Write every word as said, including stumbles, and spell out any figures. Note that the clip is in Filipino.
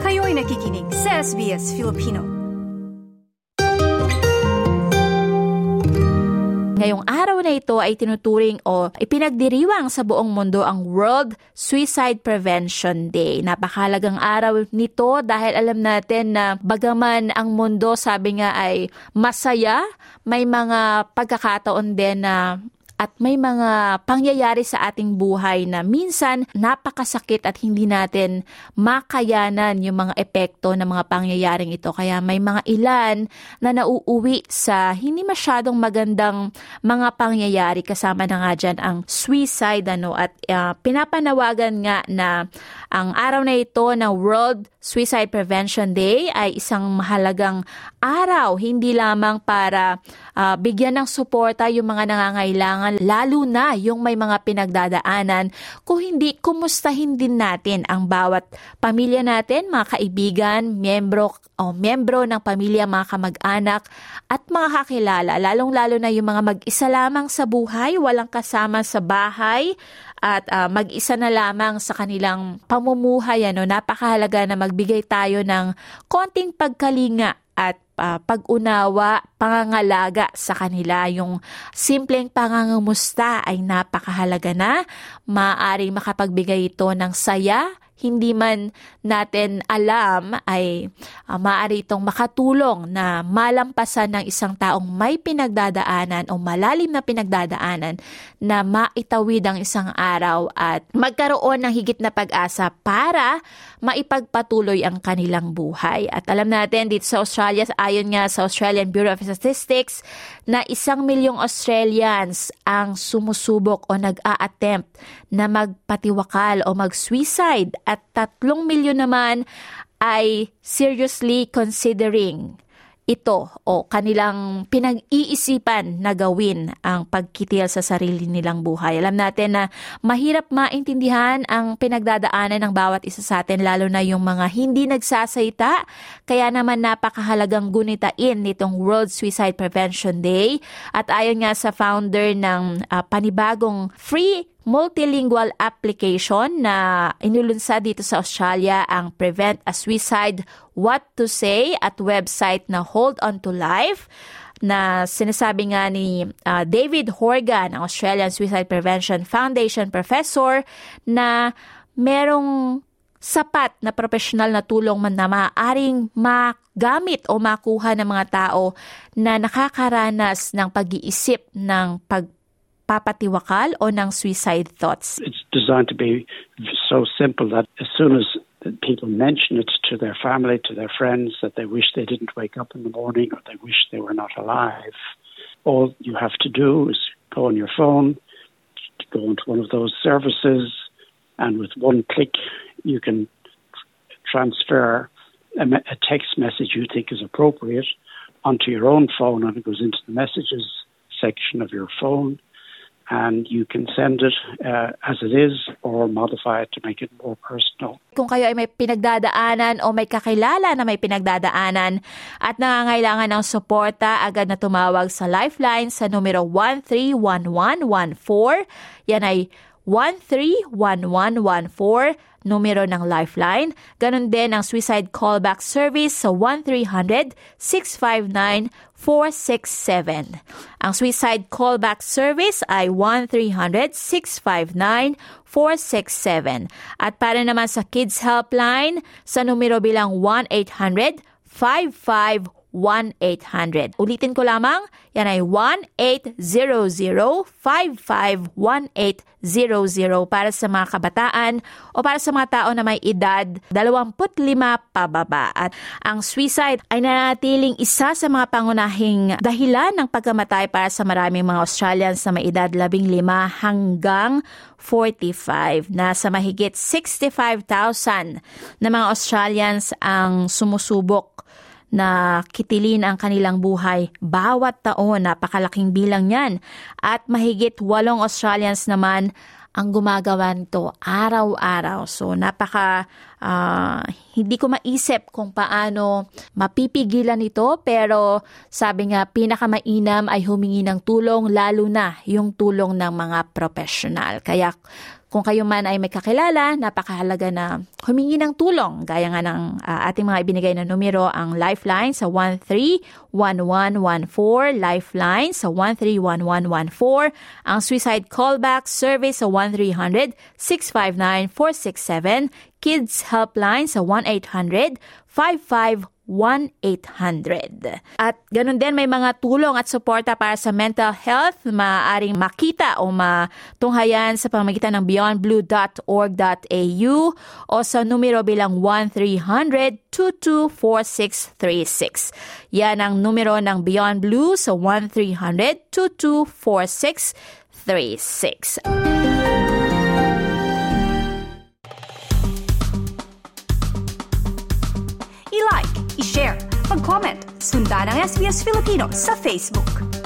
Kayo'y nakikinig sa S B S Filipino. Ngayong araw na ito ay tinuturing o ipinagdiriwang sa buong mundo ang World Suicide Prevention Day. Napakahalagang araw nito dahil alam natin na bagaman ang mundo sabi nga ay masaya, may mga pagkakataon din na at may mga pangyayari sa ating buhay na minsan napakasakit at hindi natin makayanan yung mga epekto ng mga pangyayaring ito. Kaya may mga ilan na nauuwi sa hindi masyadong magandang mga pangyayari. Kasama na nga dyan ang suicide. Ano, at uh, pinapanawagan nga na ang araw na ito na World Suicide Prevention Day ay isang mahalagang araw. Hindi lamang para uh, bigyan ng suporta yung mga nangangailangan, lalo na yung may mga pinagdadaanan. Kung hindi, kumustahin din natin ang bawat pamilya natin, mga kaibigan, miyembro o miyembro ng pamilya, mga kamag-anak at mga kakilala. Lalong-lalo na yung mga mag-isa lamang sa buhay, walang kasama sa bahay at uh, mag-isa na lamang sa kanilang pamumuhay. Ano, napakahalaga na magbigay tayo ng konting pagkalinga at Uh, pag-unawa, pangangalaga sa kanila. Yung simpleng pangangamusta ay napakahalaga na. Maaaring makapagbigay ito ng saya. Hindi man natin alam ay uh, maaari itong makatulong na malampasan ng isang taong may pinagdadaanan o malalim na pinagdadaanan na maitawid ang isang araw at magkaroon ng higit na pag-asa para maipagpatuloy ang kanilang buhay. At alam natin dito sa Australia, ayon nga sa Australian Bureau of Statistics, na isang milyong Australians ang sumusubok o nag-a-attempt na magpatiwakal o mag-suicide at tatlong milyon naman ay seriously considering ito o kanilang pinag-iisipan na gawin ang pagkitil sa sarili nilang buhay. Alam natin na mahirap maintindihan ang pinagdadaanan ng bawat isa sa atin, lalo na yung mga hindi nagsasalita. Kaya naman napakahalagang gunitain nitong World Suicide Prevention Day. At ayon nga sa founder ng uh, panibagong free multilingual application na inulunsad dito sa Australia, ang Prevent a Suicide, What to Say at website na Hold On to Life, na sinasabi nga ni uh, David Horgan, ang Australian Suicide Prevention Foundation professor, na merong sapat na professional na tulong man na maaaring magamit o makuha ng mga tao na nakakaranas ng pag-iisip ng pag papatiwakal o ng suicide thoughts. It's designed to be so simple that as soon as people mention it to their family, to their friends, that they wish they didn't wake up in the morning or they wish they were not alive, all you have to do is go on your phone, go into one of those services, and with one click you can transfer a, me- a text message you think is appropriate onto your own phone, and it goes into the messages section of your phone. And you can send it uh, as it is or modify it to make it more personal. Kung kayo ay may pinagdadaanan o may kakilala na may pinagdadaanan at nangangailangan ng suporta, agad na tumawag sa Lifeline sa numero one three one one one four. Yan ay one three one one one four, numero ng Lifeline. Ganon din ang suicide callback service sa one three hundred six five nine four six seven. Ang suicide callback service ay one three hundred six five nine four six seven. At para naman sa Kids Helpline, sa numero bilang one eight hundred five five one eight hundred. Ulitin ko lamang, yan ay one eight hundred five five one eight hundred para sa mga kabataan o para sa mga tao na may edad dalawampu't lima pababa. At ang suicide ay nanatiling isa sa mga pangunahing dahilan ng pagkamatay para sa maraming mga Australians na may edad labing lima hanggang forty-five. Nasa mahigit sixty-five thousand na mga Australians ang sumusubok na kitilin ang kanilang buhay bawat taon. Napakalaking bilang yan. At mahigit walong Australians naman ang gumagawa nito araw-araw. So napaka uh, hindi ko maisip kung paano mapipigilan ito, pero sabi nga pinakamainam ay humingi ng tulong, lalo na yung tulong ng mga professional. Kaya Kung kayo man ay may kakilala, napakahalaga na humingi ng tulong. Gaya nga ng uh, ating mga ibinigay na numero, ang Lifeline sa one three one one one four, Lifeline sa one three one one one four, ang Suicide Callback Service sa one three hundred six five nine four six seven, Kids Helpline sa one eight hundred five five one eight hundred. At ganun din may mga tulong at suporta para sa mental health, maaaring makita o matunghayan sa pamamagitan ng beyond blue dot org dot a u o sa numero bilang one three hundred two two four six three six. Yan ang numero ng Beyond Blue sa one three hundred two two four six three six. I-like, i-share, mag-comment, sundan ang S B S Filipino sa Facebook.